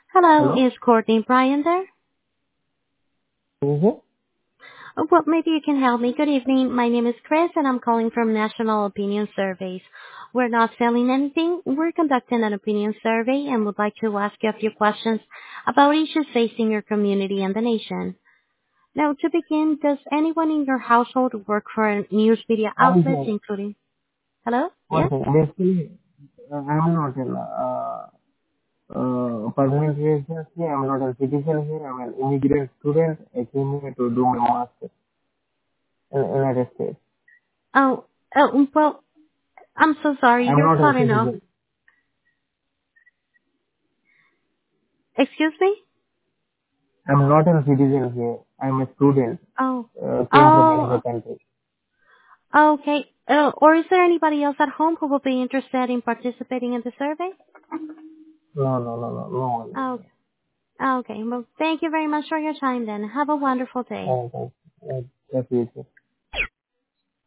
Hello, Hello? is Courtney Bryan there? Who is it? Well, maybe you can help me. Good evening. My name is Chris, and I'm calling from National Opinion Surveys. We're not selling anything. We're conducting an opinion survey and would like to ask you a few questions about issues facing your community and the nation. Now, to begin, does anyone in your household work for news media One outlets, thing, including... Hello? one Yes? thing. Basically, I'm not an permanent resident here. I'm not a citizen here. I'm an immigrant student. I came here to do my master's in the United States. Well, I'm so sorry. I'm You're not a cutting off. citizen. Excuse me? I'm not a citizen here. I'm a student. Oh. Came from another Oh, country. okay. Or is there anybody else at home who will be interested in participating in the survey? No one. Oh, okay. Well, thank you very much for your time then. Have a wonderful day. Thank you. That's it.